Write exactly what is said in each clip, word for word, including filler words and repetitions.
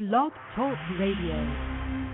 Blog Talk Radio.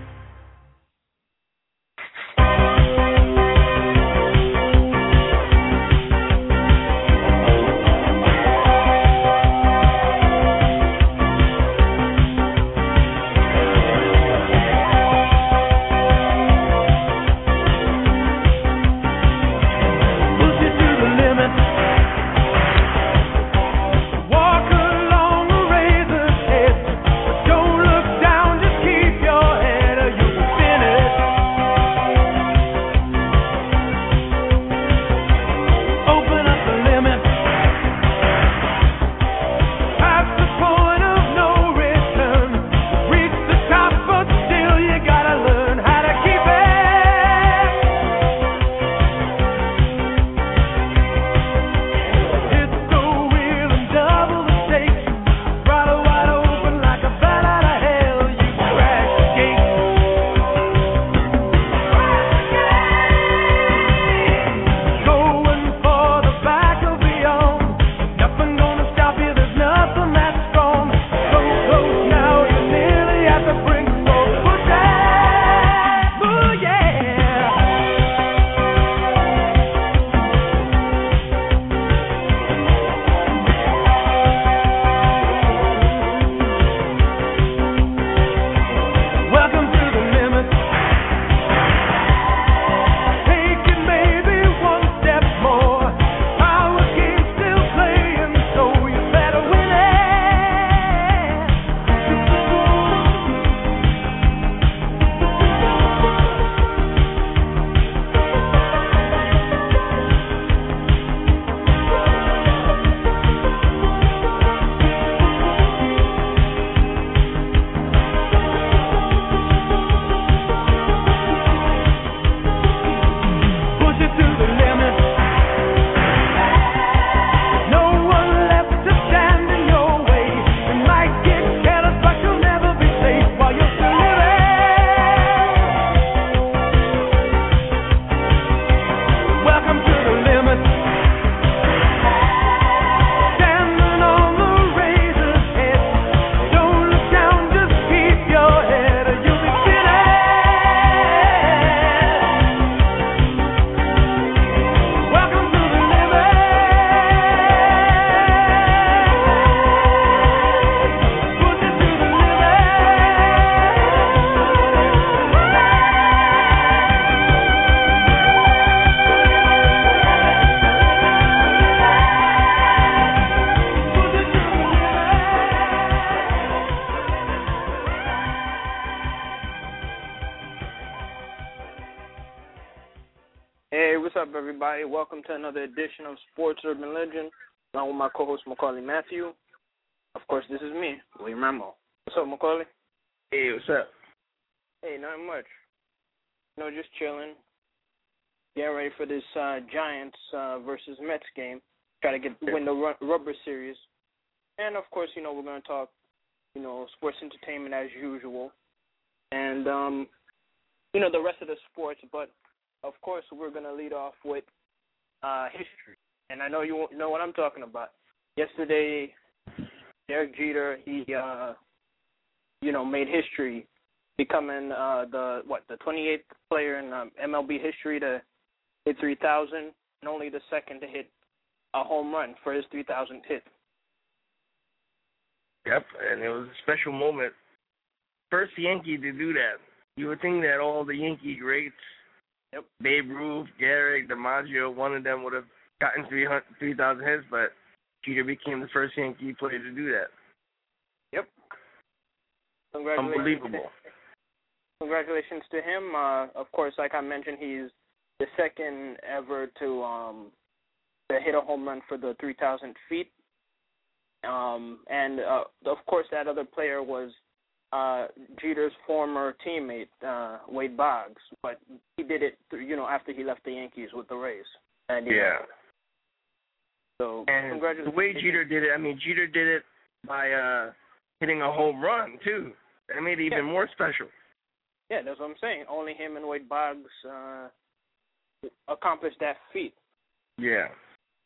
Welcome to another edition of Sports Urban Legend, along with my co-host Macaulay Matthew. Of course, this is me, William Rambo. What's up, Macaulay? Hey, what's up? Hey, not much. You know, just chilling. Getting ready for this uh, Giants uh, versus Mets game. Try to get win the ru- rubber series. And, of course, you know, we're going to talk, you know, sports entertainment as usual. And, um, you know, the rest of the sports. But, of course, we're going to lead off with Uh, history, and I know you know what I'm talking about. Yesterday, Derek Jeter, he, uh, you know, made history, becoming uh, the what the twenty-eighth player in um, M L B history to hit three thousand, and only the second to hit a home run for his three thousandth hit. Yep, and it was a special moment. First Yankee to do that. You would think that all the Yankee greats, Yep. Babe Ruth, Gehrig, DiMaggio, one of them would have gotten three thousand hits, but Jeter became the first Yankee player to do that. Yep. Congratulations. Unbelievable. Congratulations to him. Uh, of course, like I mentioned, he's the second ever to um, to hit a home run for the three thousand feet. Um, and, uh, of course, that other player was Uh, Jeter's former teammate, uh, Wade Boggs, but he did it, you know, after he left the Yankees with the Rays. And, yeah. Know, so, and congratulations. The way Jeter did it, I mean, Jeter did it by uh, hitting a home run, too. That made it even yeah. more special. Yeah, that's what I'm saying. Only him and Wade Boggs uh, accomplished that feat. Yeah.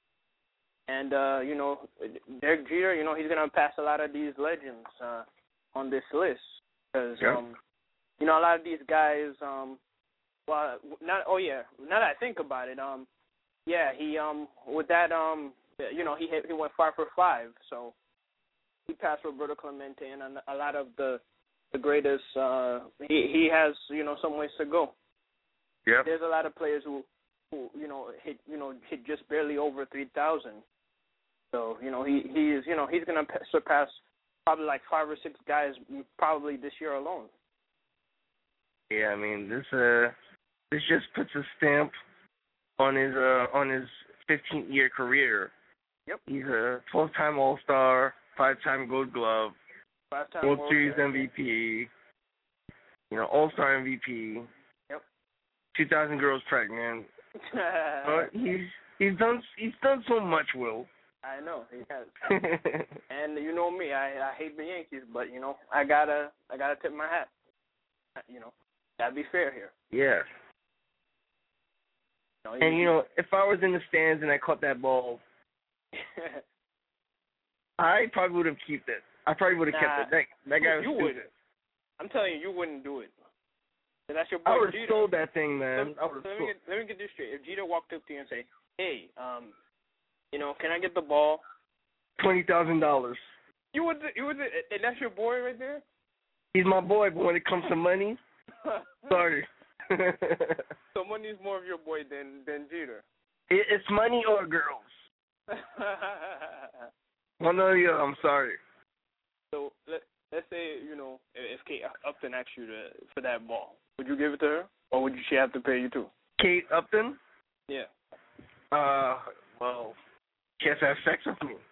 And, uh, you know, Derek Jeter, you know, he's going to pass a lot of these legends. Uh, on this list because Yeah. um, you know, a lot of these guys um, well, not oh yeah, now that I think about it, um, yeah, he um with that um, you know, he hit, he went five for five, so he passed Roberto Clemente and a, a lot of the the greatest. Uh, he he has you know some ways to go. Yeah. There's a lot of players who who you know hit you know hit just barely over three thousand. So you know he he is you know he's gonna surpass probably like five or six guys probably this year alone. Yeah, I mean this uh this just puts a stamp on his uh on his fifteen year career. Yep. He's a twelve time All Star, five time Gold Glove, Five-time World World Series Series. M V P, you know All Star M V P. Yep. Two thousand girls pregnant. uh, he's he's done he's done so much, Will. I know he has. And you know me, I I hate the Yankees, but you know I gotta I gotta tip my hat. You know, gotta be fair here. Yeah. You know, And you know, if I was in the stands and I caught that ball, I probably would have kept it. I probably would have nah, kept it. That that guy was you stupid. wouldn't. I'm telling you, you wouldn't do it. That's your boy I would have Jeter. sold that thing, man. Let, I would have let, me sold. get, let me get this straight. If Jeter walked up to you and say, "Hey, um, you know, can I get the ball?" Twenty thousand dollars. You would, you would, and that's your boy right there. He's my boy, but when it comes to money, sorry. So money's more of your boy than than Jeter. It, it's money or girls. One or the other. I'm sorry. So let let's say you know if Kate Upton asked you to for that ball, would you give it to her, or would she have to pay you too? Kate Upton. Yeah. Uh, well, she has to have sex with me.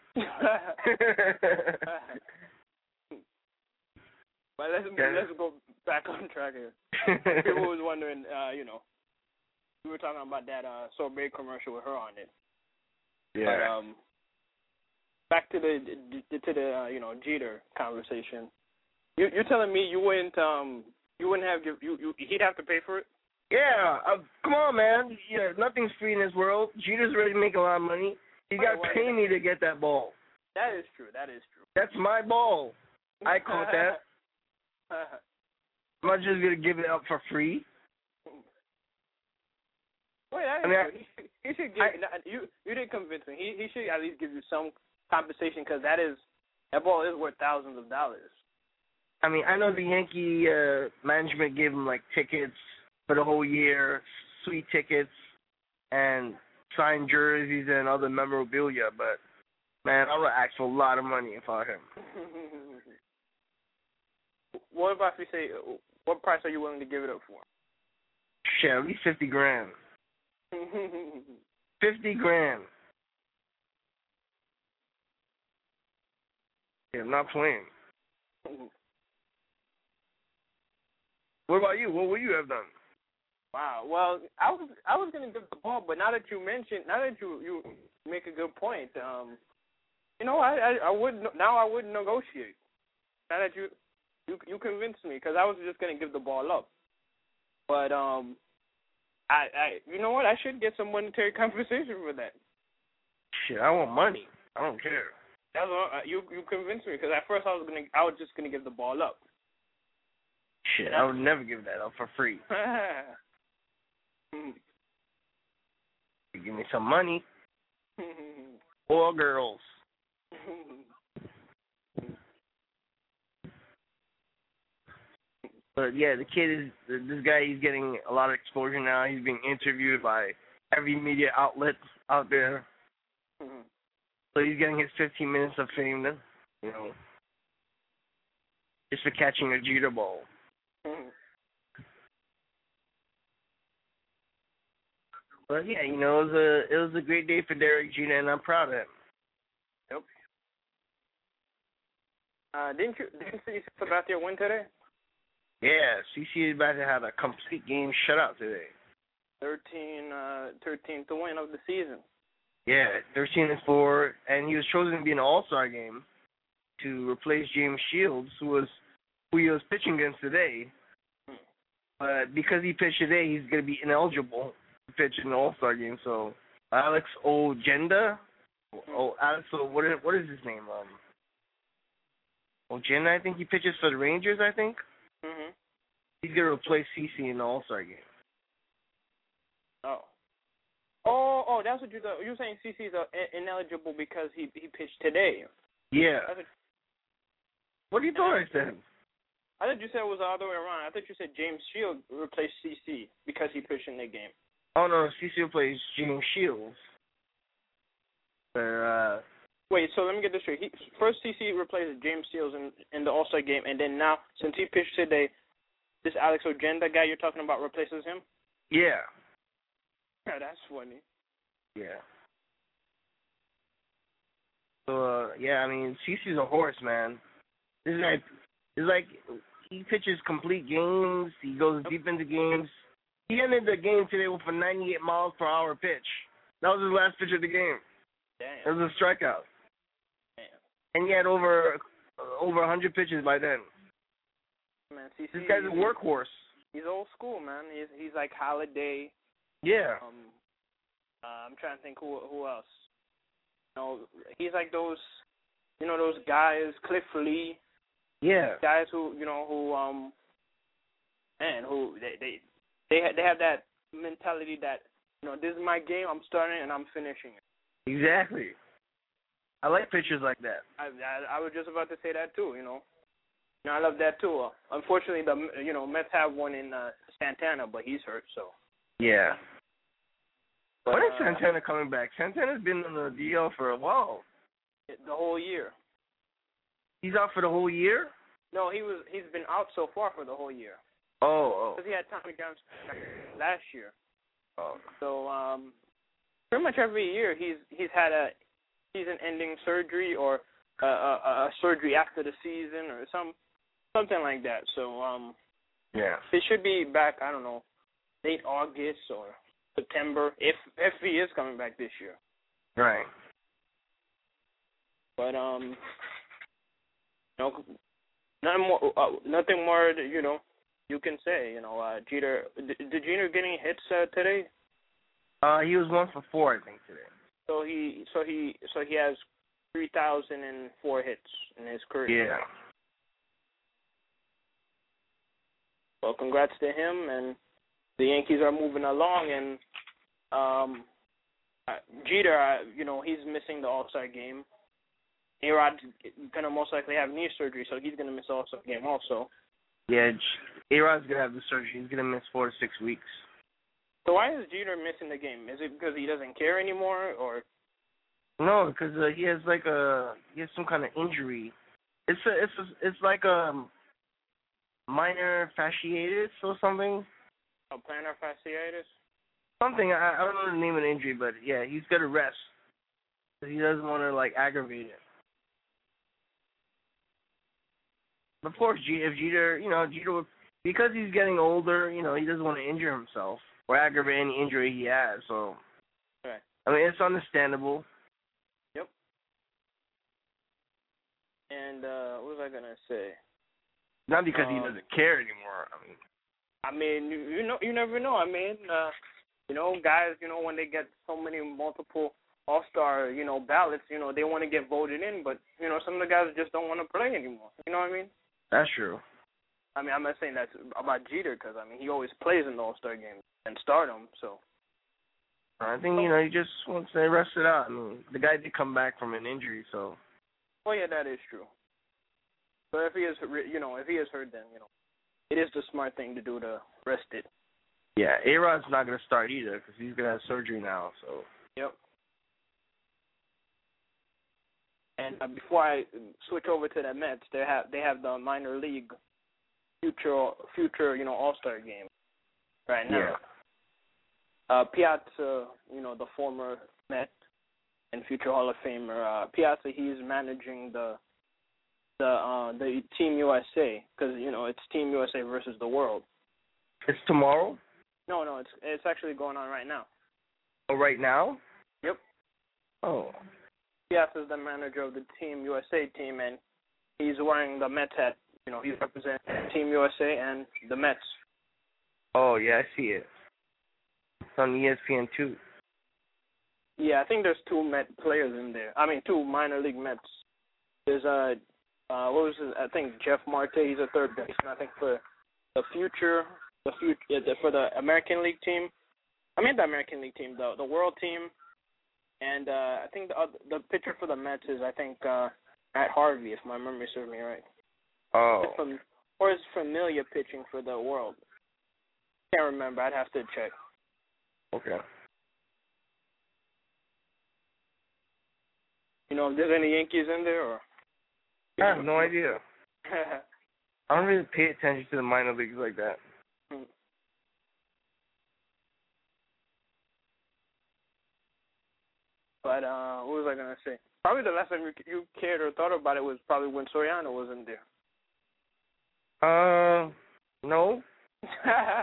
But let's Yeah. let's go back on track here. People was wondering, uh, you know, we were talking about that uh, Sorbet commercial with her on it. Yeah. But um, back to the to the uh, you know Jeter conversation. You you're telling me you wouldn't um you wouldn't have give you, you he'd have to pay for it? Yeah, uh, come on, man. Yeah, nothing's free in this world. Jeter's ready to make a lot of money. He's got to pay me to get that ball. That is true. That is true. That's my ball. I caught that. I'm not just gonna give it up for free. Wait, that is I mean, true. He should, he should give I, you. You didn't convince me. He he should at least give you some compensation because that is that ball is worth thousands of dollars. I mean, I know the Yankee uh, management gave him like tickets for the whole year, sweet tickets, and signed jerseys and other memorabilia. But man, I would ask for a lot of money if I were him. What about if we say, what price are you willing to give it up for? Shit, at least fifty grand. Fifty grand. Yeah, I'm not playing. What about you? What would you have done? Wow. Well, I was I was gonna give the ball, but now that you mentioned, now that you you make a good point, um, you know, I I, I would now I would negotiate. Now that you you you convinced me, because I was just gonna give the ball up, but um, I I you know what, I should get some monetary compensation for that. Shit, I want money. I don't care. That's all, uh, you you convinced me, because at first I was gonna I was just gonna give the ball up. Shit, I would never give that up for free. You give me some money. Or girls. But yeah, the kid is, this guy, he's getting a lot of exposure now. He's being interviewed by every media outlet out there. So he's getting his fifteen minutes of fame then, you know, just for catching a Jeter ball. But yeah, you know, it was a it was a great day for Derek Jeter, and I'm proud of him. Yep. Uh, didn't you didn't you say about their win today? Yeah, C C is about to have a complete game shutout today. Thirteen, uh, thirteenth win of the season. Yeah, thirteen and four, and he was chosen to be in an All-Star game to replace James Shields, who was who he was pitching against today. But because he pitched today, he's going to be ineligible to pitch in the All-Star game. So Alex Ojeda, oh Alex, what is what is his name? Um, Ojeda, I think he pitches for the Rangers, I think. Mhm. He's going to replace CeCe in the All-Star game. Oh. Oh, oh, that's what you thought. You're saying CeCe's uh, ineligible because he he pitched today. Yeah. That's what, what do you thought I said? I thought you said it was the other way around. I thought you said James Shields replaced CeCe because he pitched in the game. Oh, no, CeCe replaced James Shields. For, uh... Wait, so let me get this straight. He, first, CeCe replaced James Shields in, in the All-Star game, and then now, since he pitched today, this Alex Ojeda guy you're talking about replaces him? Yeah. Yeah, that's funny. Yeah. So, uh, yeah, I mean, CeCe's a horse, man. This guy is like, he pitches complete games. He goes deep into games. He ended the game today with a ninety-eight miles per hour pitch. That was his last pitch of the game. Damn. It was a strikeout. Damn. And he had over uh, over one hundred pitches by then. Man, CeCe, this guy's a workhorse. He's old school, man. He's he's like Holiday. Yeah. Um, uh, I'm trying to think who who else. You know, he's like those, you know, those guys, Cliff Lee. Yeah. Guys who, you know, who um, man, who they they they ha- they have that mentality that, you know, this is my game. I'm starting and I'm finishing it. Exactly. I like pitchers like that. I I, I was just about to say that too. You know. You know, I love that too. Uh, unfortunately, the you know Mets have one in uh, Santana, but he's hurt. So. Yeah. But, when is uh, Santana coming back? Santana's been on the D L for a while. The whole year. He's out for the whole year? No, he was. He's been out so far for the whole year. Oh, oh. Because he had Tommy John last year. Oh. So um, pretty much every year he's he's had a season-ending surgery or a, a, a surgery after the season or some something like that. So um, yeah, he should be back. I don't know, late August or September if if he is coming back this year. Right. But um, no, nothing more. Uh, nothing more. That, you know, you can say. You know, uh, Jeter. Did, did Jeter get any hits uh, today? Uh, he was one for four, I think, today. So he, so he, so he has three thousand and four hits in his career. Yeah. Well, congrats to him, and the Yankees are moving along. And um, uh, Jeter, uh, you know, he's missing the All-Star game. A-Rod's gonna most likely have knee surgery, so he's gonna miss the All-Star game also. Yeah, A-Rod's gonna have the surgery. He's gonna miss four to six weeks. So why is Jeter missing the game? Is it because he doesn't care anymore, or? No, because uh, he has like a he has some kind of injury. It's a, it's a, it's like a minor fasciitis or something. Oh, plantar fasciitis. Something I, I don't know the name of the injury, but yeah, he's got to rest. He doesn't want to like aggravate it. Of course, G- if Jeter, you know, Jeter would, because he's getting older, you know, he doesn't want to injure himself or aggravate any injury he has. So, Right. I mean, it's understandable. Yep. And uh, what was I gonna say? Not because um, he doesn't care anymore. I mean, I mean, you, you know, you never know. I mean, uh, you know, guys, you know, when they get so many multiple All-Star, you know, ballots, you know, they want to get voted in, but you know, some of the guys just don't want to play anymore. You know what I mean? that's true. I mean, I'm not saying that's about Jeter because, I mean, he always plays in the All-Star game and stardom, so. I think, you know, he just wants to rest it out. I mean, the guy did come back from an injury, so. Oh, yeah, that is true. But if he is, you know, if he is hurt, then, you know, it is the smart thing to do to rest it. Yeah, A-Rod's not going to start either because he's going to have surgery now, so. Yep. And uh, before I switch over to the Mets, they have they have the minor league future future you know All-Star game right now. Yeah. Uh, Piazza, you know, the former Met and future Hall of Famer, uh, Piazza, he's managing the the uh, the Team U S A because you know it's Team U S A versus the world. It's tomorrow? No, no, it's it's actually going on right now. Oh, right now? Yep. Oh. Piazza's the manager of the Team U S A team, and he's wearing the Mets hat. You know, he's representing Team U S A and the Mets. Oh, yeah, I see it. It's on E S P N two. Yeah, I think there's two Met players in there. I mean, two minor league Mets. There's uh, uh, what was his, I think Jeff Marte. He's a third baseman. I think for the future, the future for the American League team. I mean the American League team, the the World team, and uh, I think the uh, the pitcher for the Mets is I think uh, Matt Harvey, if my memory serves me right. Oh. From, or is Familia pitching for the World? Can't remember. I'd have to check. Okay. You know if there's any Yankees in there, or? I have no idea. I don't really pay attention to the minor leagues like that. But uh, what was I gonna say? Probably the last time you, you cared or thought about it was probably when Soriano was in there. Uh, no. I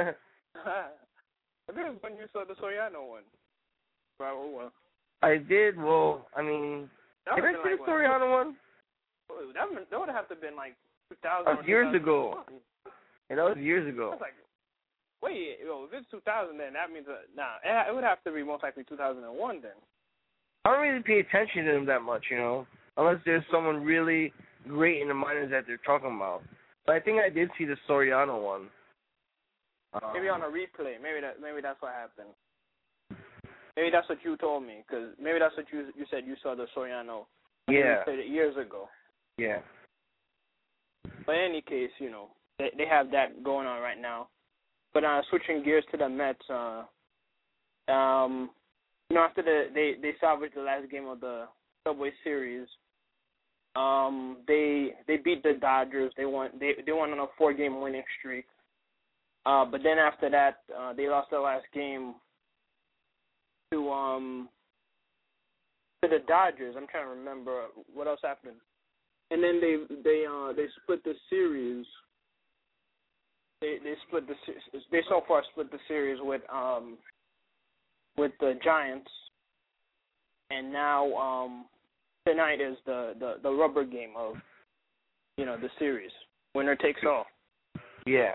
think it was when you saw the Soriano one. Right, oh well. I did. Well, I mean, did I see like, the Soriano one? That, that would have to have been like two thousand. That was years ago. Yeah, that was years ago. I was like, wait, yo, if it's two thousand, then that means uh, nah. It would have to be most likely two thousand one then. I don't really pay attention to them that much, you know, unless there's someone really great in the minors that they're talking about. But I think I did see the Soriano one. Um, maybe on a replay. Maybe that. Maybe that's what happened. Maybe that's what you told me, because maybe that's what you you said you saw the Soriano. Yeah. You said it years ago. Yeah. But in any case, you know, they they have that going on right now. But uh, switching gears to the Mets, uh, um, you know, after the they they salvaged the last game of the Subway Series, um, they they beat the Dodgers. They won they they won on a four game winning streak. Uh, but then after that, uh, they lost their last game to um to the Dodgers. I'm trying to remember what else happened. And then they they uh they split the series. They they split the they so far split the series with um with the Giants, and now um tonight is the, the, the rubber game of you know the series. Winner takes all. Yeah.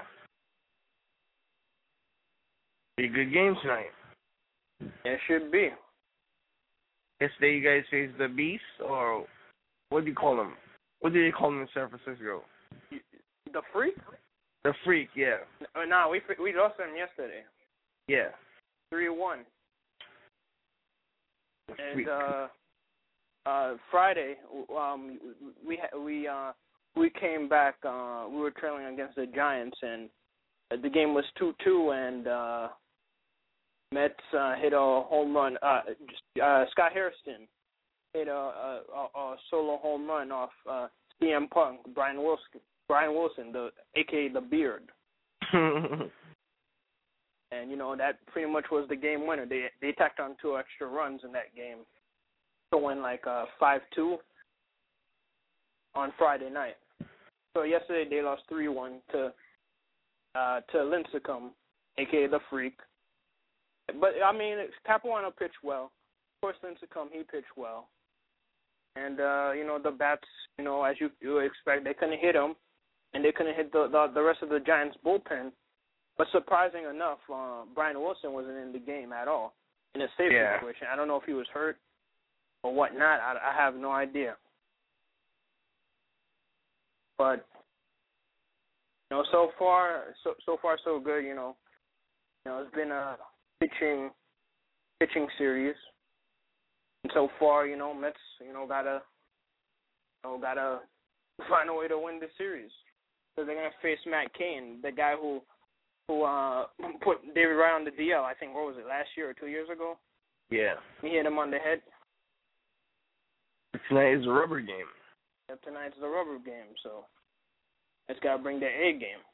Be a good game tonight. It should be. Yesterday you guys faced the Beast, or what do you call them? What do they call them in San Francisco? The Freak? The Freak, yeah. No, nah, we we lost them yesterday. Yeah. Three one. The And Freak. uh, uh, Friday, um, we we uh we came back. Uh, we were trailing against the Giants, and the game was two two, and uh, Mets uh, hit a home run. Uh, uh, Scott Harrison hit a, a, a, a solo home run off uh, C M Punk, Brian Wilson, Brian Wilson, the A K A the Beard. And you know that pretty much was the game winner. They they tacked on two extra runs in that game, to win like uh five two on Friday night. So yesterday they lost three one to uh to Lincecum, A K A the Freak. But I mean, Capuano pitched well. Of course, Lincecum, he pitched well. And uh, you know the bats, you know as you you expect, they couldn't hit him, and they couldn't hit the the, the rest of the Giants bullpen. But surprising enough, uh, Brian Wilson wasn't in the game at all in a safe yeah. situation. I don't know if he was hurt or whatnot. I, I have no idea. But you know, so far, so so far so good. You know, you know, it's been a pitching pitching series, and so far, you know, Mets, you know, gotta, you know, gotta find a way to win the series. So they're gonna face Matt Cain, the guy who. who uh, put David Wright on the D L, I think, what was it, last year or two years ago? Yeah. He hit him on the head. Tonight is a rubber game. Yep, tonight's the rubber game, so it's got to bring their A game.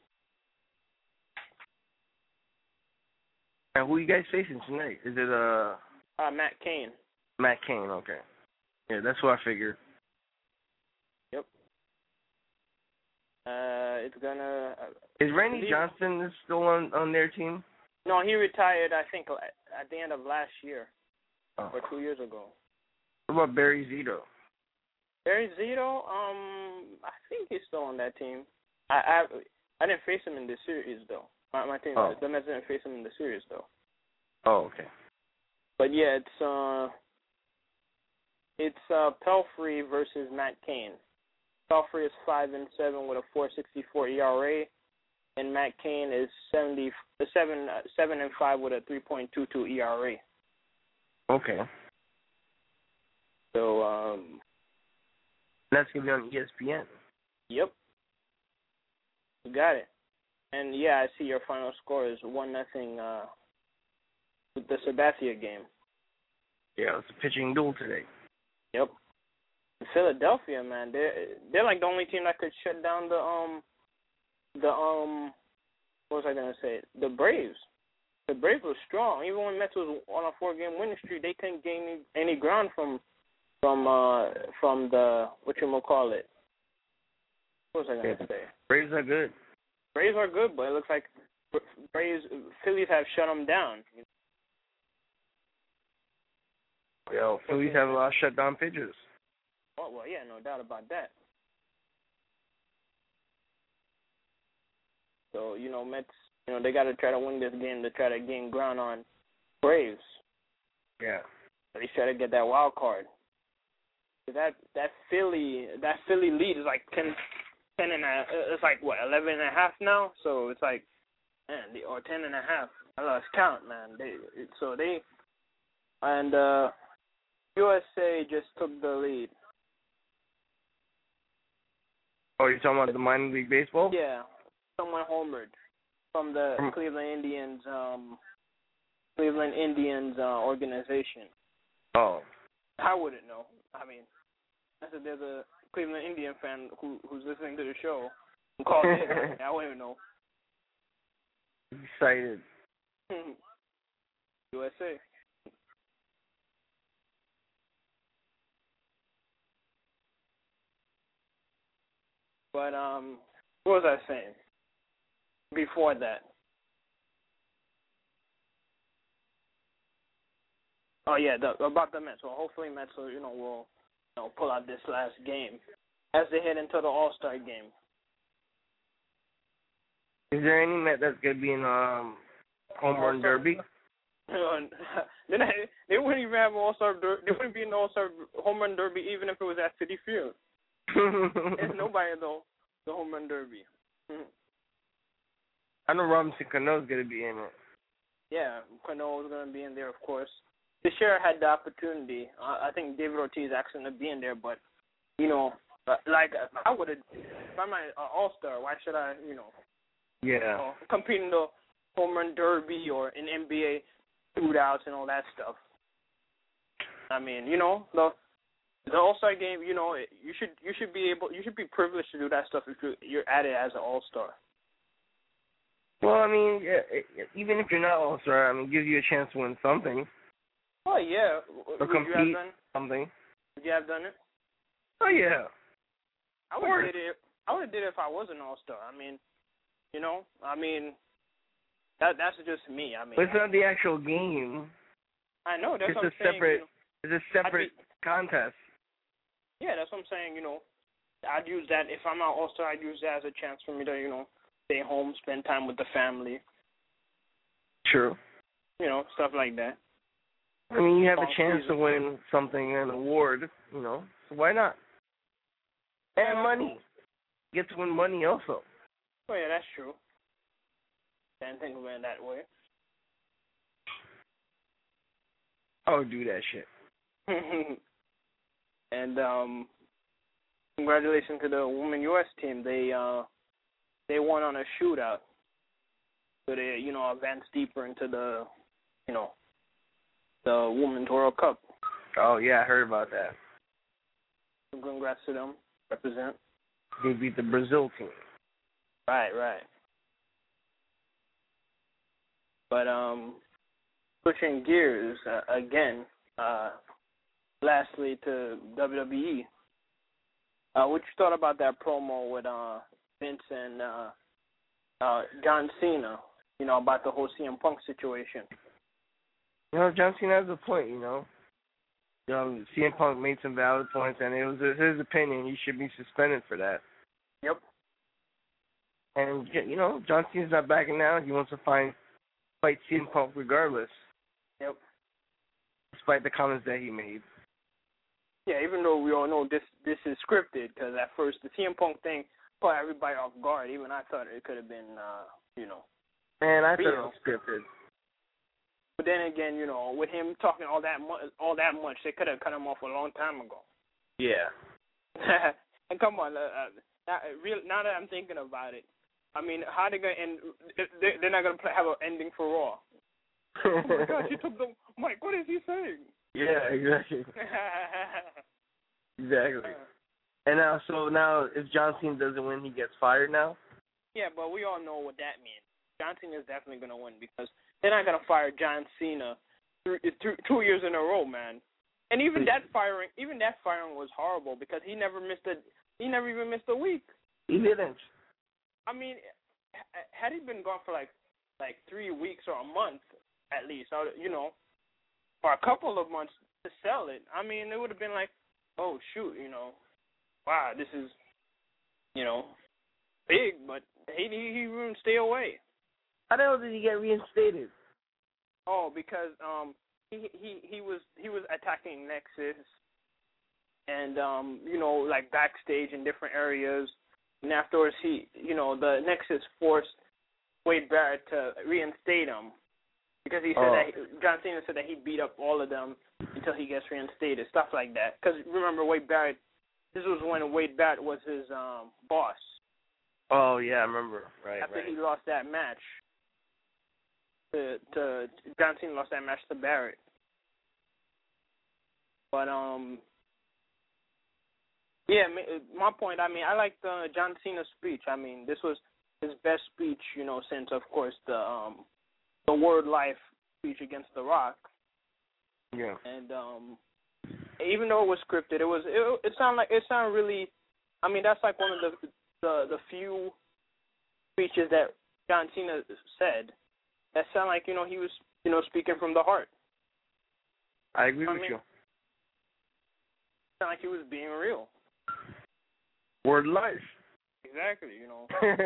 And who are you guys facing tonight? Is it uh, Uh, Matt Cain. Matt Cain, okay. Yeah, that's what I figured. Yep. Uh, it's gonna. Uh, is Randy he, Johnson still on, on their team? No, he retired. I think at the end of last year, oh. or two years ago. What about Barry Zito? Barry Zito, um, I think he's still on that team. I I, I didn't face him in the series though. My, my team, oh. the Mets didn't face him in the series though. Oh, okay. But yeah, it's uh, it's uh, Pelfrey versus Matt Cain. Joffrey is five and seven with a four sixty-four E R A, and Matt Cain is seventy seven seven and five with a three point two two E R A. Okay. So um, that's gonna be on E S P N. Yep. You got it. And yeah, I see your final score is one nothing. Uh, with the Sabathia game. Yeah, it's a pitching duel today. Yep. Philadelphia, man, they're they're like the only team that could shut down the um the um what was I gonna say? The Braves. The Braves were strong. Even when Mets was on a four game winning streak, they couldn't gain any, any ground from from uh from the what you gonna call it. What was I gonna yeah. say? Braves are good. Braves are good, but it looks like Braves Phillies have shut them down. Yo, Phillies have a lot of shutdown pitchers. Oh, well, yeah, no doubt about that. So, you know, Mets, you know, they got to try to win this game to try to gain ground on Braves. Yeah. They try to get that wild card. That that Philly that Philly lead is like ten, ten and a, it's like what eleven and a half now. So it's like, man, they, or ten and a half. I lost count, man. They so they and uh, U S A just took the lead. Oh, you're talking about the minor league baseball? Yeah, someone homered from the From Cleveland Indians, um, Cleveland Indians uh, organization. Oh. I wouldn't know. I mean, I said there's a Cleveland Indian fan who who's listening to the show who called in. I wouldn't know. Excited. U S A. But um, what was I saying before that? Oh yeah, the, about the Mets. So hopefully Mets, will, you know, will you know pull out this last game as they head into the All-Star game. Is there any Met that's gonna be in um home run derby? they they wouldn't even have an All-Star. They wouldn't be in the All-Star home run derby even if it was at Citi Field. There's nobody in the, the home run derby. I know Robinson Cano's gonna be in it. Yeah, Cano is gonna be in there, of course. This year I had the opportunity. Uh, I think David Ortiz asked him to be in there, but you know, uh, like I would have. If I'm an All-Star, why should I, you know, yeah, you know, compete in the home run derby or in N B A shootouts and all that stuff? I mean, you know, the the All-Star game, you know, you should you should be able, you should be privileged to do that stuff if you're, you're at it as an All-Star. Well, I mean, yeah, it, even if you're not All-Star, I mean, it gives you a chance to win something. Oh yeah, or would compete you have done something. Would you have done it? Oh yeah. I would have did it. I would have did it if I was an All-Star. I mean, you know, I mean, that that's just me. I mean, but it's not the actual game. I know that's it's what I'm a saying. separate. You know, it's a separate be, contest. Yeah, that's what I'm saying. You know, I'd use that if I'm an All-Star. I'd use that as a chance for me to, you know, stay home, spend time with the family. True. You know, stuff like that. I mean, you have Long a chance season. to win something, an award, you know, so why not? And Yeah, money. You get to win money also. Oh, yeah, that's true. Can't think of it that way. I would do that shit. And um, congratulations to the women U S team. They uh, they won on a shootout. So they, you know, advanced deeper into the, you know, the Women's World Cup. Oh, yeah, I heard about that. Congrats to them. Represent. They beat the Brazil team. Right, right. But um, switching gears uh, again, uh, lastly to W W E. Uh, what you thought about that promo with uh, Vince and uh, uh, John Cena, you know, about the whole C M Punk situation? You know, John Cena has a point, you know. You know, C M Punk made some valid points, and it was his opinion. He should be suspended for that. Yep. And, you know, John Cena's not backing down. He wants to find, fight C M Punk regardless. Yep. Despite the comments that he made. Yeah, even though we all know this this is scripted, because at first the C M Punk thing caught everybody off guard. Even I thought it could have been, uh, you know. Man, I real. thought it was scripted. But then again, you know, with him talking all that mu- all that much, they could have cut him off a long time ago. Yeah. And come on, uh, uh, now, real, now that I'm thinking about it, I mean, how they gonna end? They, they're not gonna play, have an ending for Raw. Oh my gosh, he took the Mike. What is he saying? Yeah, exactly. Exactly. And now, so now, if John Cena doesn't win, he gets fired now? Yeah, but we all know what that means. John Cena is definitely going to win because they're not going to fire John Cena three, three, two years in a row, man. And even that firing, even that firing was horrible because he never missed a, he never even missed a week. He didn't. I mean, had he been gone for like, like three weeks or a month at least, you know, or a couple of months to sell it, I mean, it would have been like, oh shoot, you know, wow, this is, you know, big, but he he, he wouldn't stay away. How the hell did he get reinstated? Oh, because um he he he was he was attacking Nexus, and um you know like backstage in different areas, and afterwards he you know the Nexus forced Wade Barrett to reinstate him because he said oh. that he, John Cena said that he beat up all of them until he gets reinstated, stuff like that. Because remember Wade Barrett, this was when Wade Barrett was his um boss. Oh yeah, I remember. Right. After right. he lost that match. To, to John Cena lost that match to Barrett, but um, yeah, my point. I mean, I liked uh, John Cena's speech. I mean, this was his best speech, you know, since of course the um, the Word Life speech against The Rock. Yeah. And um, even though it was scripted, it was it, it sounded like it sounded really. I mean, that's like one of the the the few speeches that John Cena said that sound like, you know, he was, you know, speaking from the heart. I agree I with mean, you. Sound like he was being real. Word life. Exactly, you know.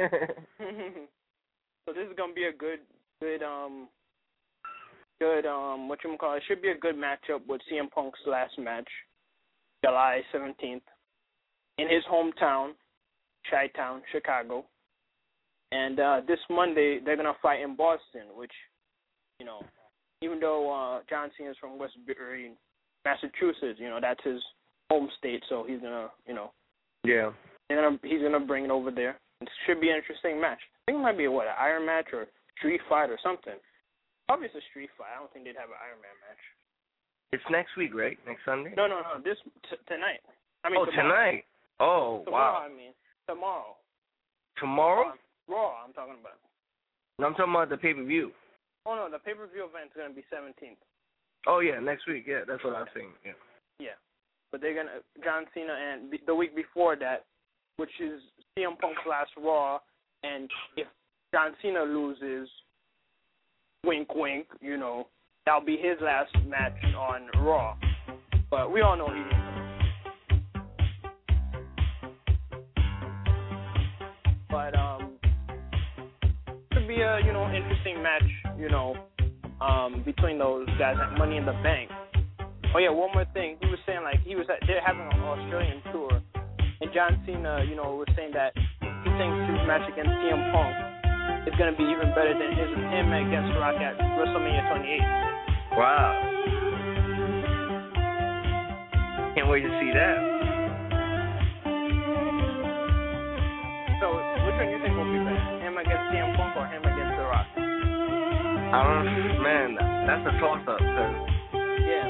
So this is gonna be a good, good, um, good, um, what you call it? Should be a good matchup with C M Punk's last match, July seventeenth, in his hometown, Chi-Town, Chicago. And uh, this Monday, they're going to fight in Boston, which, you know, even though uh, John Cena is from Westbury, Massachusetts, you know, that's his home state, so he's going to, you know. Yeah. Gonna, he's going to bring it over there. It should be an interesting match. I think it might be, what, an Iron match or street fight or something. Probably it's a street fight. I don't think they'd have an Iron Man match. It's next week, right? Next Sunday? No, no, no. This, t- tonight. I mean, oh, tomorrow. tonight? Oh, tomorrow, wow. I mean, tomorrow. Tomorrow? Um, Raw, I'm talking about. No, I'm talking about the pay-per-view. Oh, no, the pay-per-view event is going to be seventeenth. Oh, yeah, next week. Yeah, that's what I'm saying. Yeah. Yeah. But they're going to, John Cena, and be, the week before that, which is C M Punk's last Raw, and if John Cena loses, wink, wink, you know, that'll be his last match on Raw. But we all know he's going to. But, um, be a, you know, interesting match, you know, um, between those guys at Money in the Bank. Oh yeah, one more thing. He was saying like he was at, they're having an Australian tour, and John Cena, you know, was saying that he thinks his match against C M Punk is going to be even better than his him against Rock at WrestleMania twenty-eight. Wow. Can't wait to see that. So, which one do you think will be better? Him against C M Punk or him against The Rock? I don't know, man, that's a toss-up. Yeah.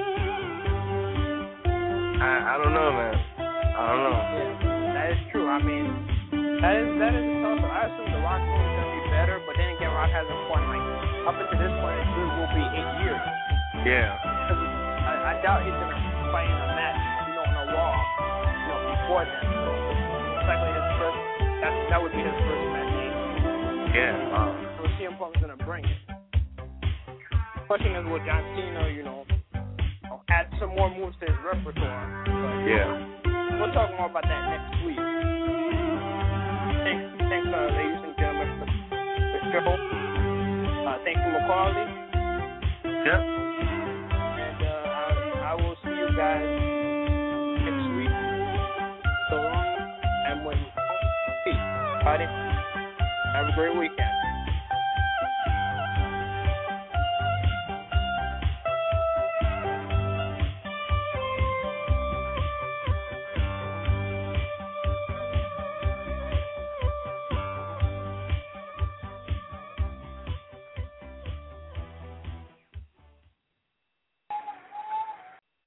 I I don't know, man. I don't know. Yeah, that is true. I mean, that is that is a toss-up. I assume The Rock is going to be better, but then again, Rock hasn't fought like up until this point. It will be eight years. Yeah. I, I doubt he's going to fight in a match, you know, on a Raw, you know, before then. So it's likely his first. That that would be his first match. Yeah. Wow. So C M Punk's gonna bring it. Question is, will John Cena, you know, add some more moves to his repertoire? But yeah. We'll talk more about that next week. Thanks, thanks, uh, ladies and gentlemen, for the show. Uh, thank you, Macaulay. Yep. And uh, I, I will see you guys everybody. Have a great weekend.